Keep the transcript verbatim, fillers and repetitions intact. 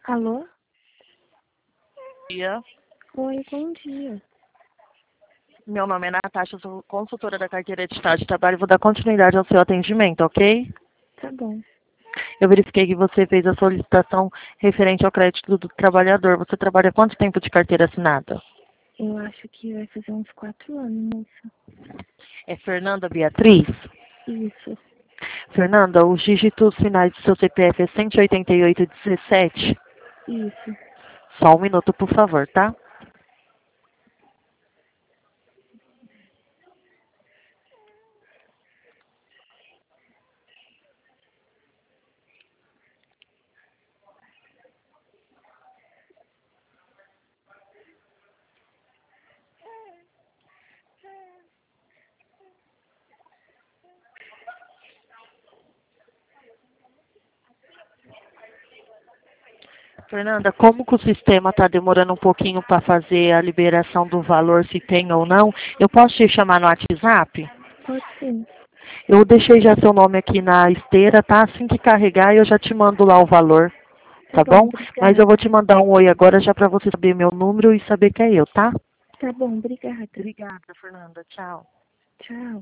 Alô? Dia. Oi, bom dia. Meu nome é Natasha, sou consultora da carteira de Estado de Trabalho. Vou dar continuidade ao seu atendimento, ok? Tá bom. Eu verifiquei que você fez a solicitação referente ao crédito do trabalhador. Você trabalha quanto tempo de carteira assinada? Eu acho que vai fazer uns quatro anos, moça. É Fernanda Beatriz? Isso. Fernanda, os dígitos finais do seu C P F é cento e oitenta e oito dezessete? Isso. Só um minuto, por favor, tá? Fernanda, como que o sistema está demorando um pouquinho para fazer a liberação do valor, se tem ou não, eu posso te chamar no WhatsApp? Pode ser. Eu deixei já seu nome aqui na esteira, tá? Assim que carregar, eu já te mando lá o valor, Tá tá bom, bom? Mas eu vou obrigada. te mandar um oi agora já para você saber meu número e saber que é eu, tá? Tá bom, obrigada. Obrigada, Fernanda. Tchau. Tchau.